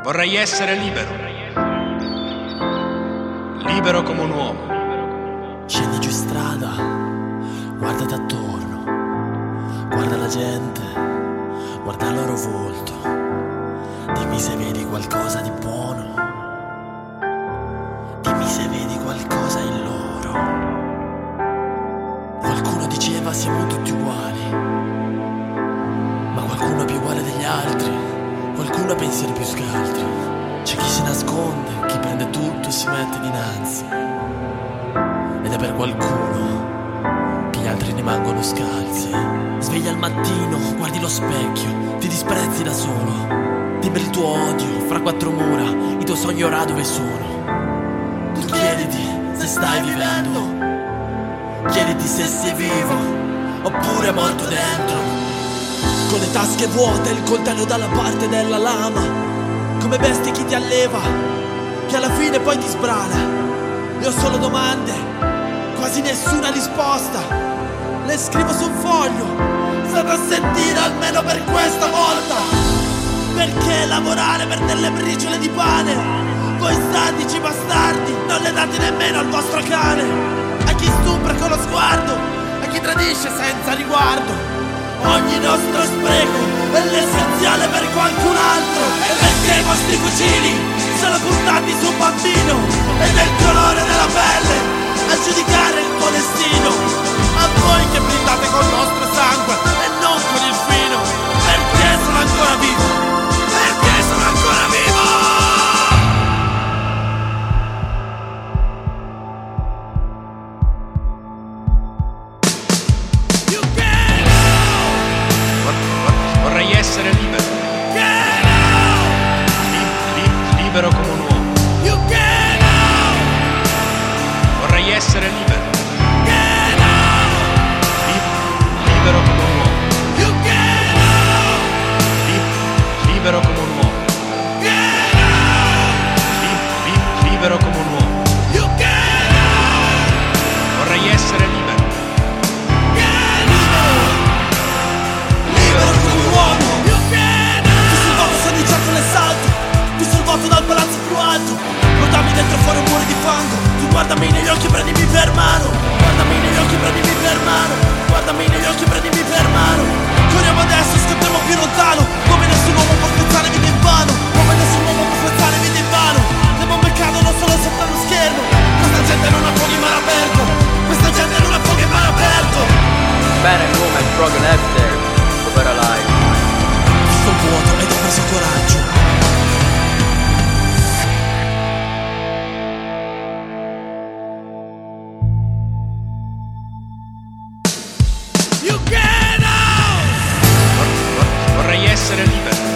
Vorrei essere libero. Libero come un uomo. Scendi giù in strada, guardati attorno, guarda la gente, guarda il loro volto. Dimmi se vedi qualcosa di buono, dimmi se vedi qualcosa in loro. Qualcuno diceva siamo tutti uguali, ma qualcuno è più uguale degli altri, qualcuno ha pensieri più scaltri. C'è chi si nasconde, chi prende tutto e si mette dinanzi, ed è per qualcuno che gli altri rimangono scalzi. Sveglia al mattino, guardi lo specchio, ti disprezzi da solo. Dimmi il tuo odio fra quattro mura, i tuoi sogni ora dove sono. Tu chiediti se stai vivendo, chiediti se sei vivo oppure morto dentro. Con le tasche vuote, il coltello dalla parte della lama, come bestie chi ti alleva, che alla fine poi ti sbrana. Io ho solo domande, quasi nessuna risposta. Le scrivo su un foglio, state a sentire almeno per questa volta. Perché lavorare per delle briciole di pane? Voi sadici bastardi, non le date nemmeno al vostro cane. A chi stupra con lo sguardo, a chi tradisce senza riguardo. Ogni nostro spreco è l'essenziale per qualcun altro. E perché i vostri fucili sono puntati su un bambino, ed è il colore della pelle a giudicare il tuo destino. A voi che brindate col nostro sangue e non con il vino. Perché sono ancora vivo, perché sono ancora vivo. Vorrei essere libero. Libero come un uomo. Vorrei essere libero. Libero come un uomo. Libero come un uomo. Libero come un uomo. Vorrei essere libero. Libero come un uomo. Visto il voto sono iniziato l'assalto, visto il voto dal palazzo più alto. Guardami dentro fuori un muro di fango. Tu guardami negli occhi, prendimi per mano. Guardami negli occhi, prendimi per mano. Guardami negli occhi, prendimi per mano. Corriamo adesso, scappiamo più lontano. Come nessun uomo può spezzare vita in vano. Come nessun uomo può spezzare vita in vano. Le bombe cadono solo sopra lo schermo. Questa gente non ha fuoco in mano aperto. Questa gente non ha fuoco in mano aperto. Man and woman struggle every day for better life. Visto il vuoto ed ho preso coraggio. Vorrei essere libero.